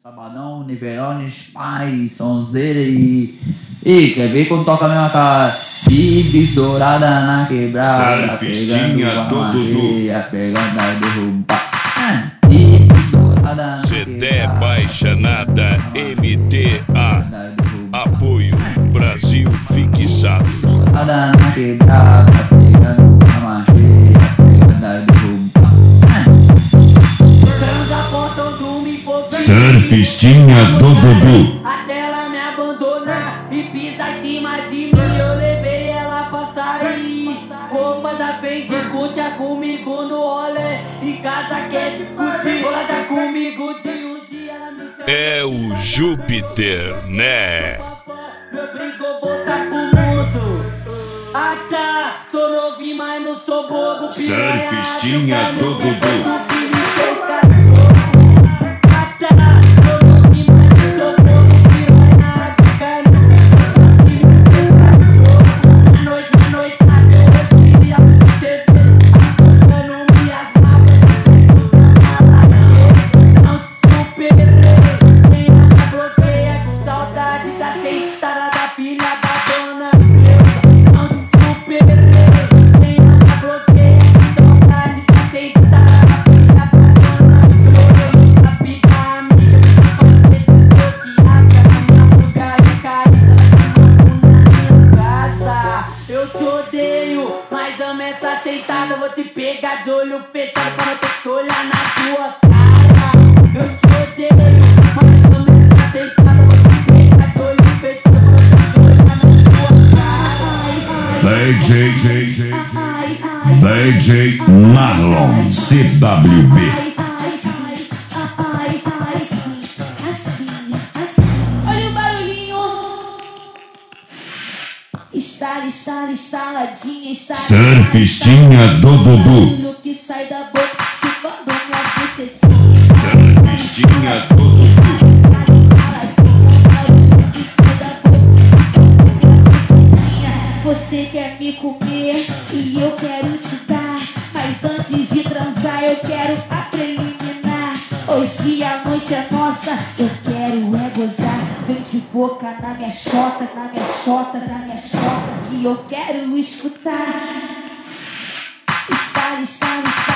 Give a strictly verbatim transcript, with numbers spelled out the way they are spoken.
Sabadão, Nivelones, Pai, Sonzeira e... E quer ver quando toca a mesma cara? Ibis dourada na quebrada, Surfistinha do Dudu, pegando a derrubar. Ibis dourada na C D Baixa Nada M D A. Apoio Brasil Fixado. Dourada na quebrada, pegando a macheira, pegando a derrubar. Surfistinha do Dudu. Até ela me abandonar e pisa em cima de mim, eu levei ela pra sair. Roupa da frente, curte comigo no rolê, em casa quer discutir. Roda comigo de um dia, ela me chama. É o Júpiter, né? Me obrigou a voltar pro mundo. Ah tá, sou novinho, mas não sou bobo. Surfistinha do Dudu. Aceitada, vou te pegar de olho fechado pra não ter que olhar na tua cara. Eu te odeio, mas não me aceitada, vou te pegar de olho fechado pra não ter que olhar na tua cara. D J D J Marlon C W B. Olha o barulhinho. Estala, estala, estaladinha, estaladinha. Surfistinha do Dudu. Que sai da boca, chupando minha bucetinha. Surfistinha do Dudu. Você quer me comer e eu quero te dar, mas antes de transar eu quero a preliminar. Hoje a noite é nossa, eu quero é gozar. Vem de boca na minha xota, na minha xota, na minha xota, que eu quero escutar. Estala, estala, estala.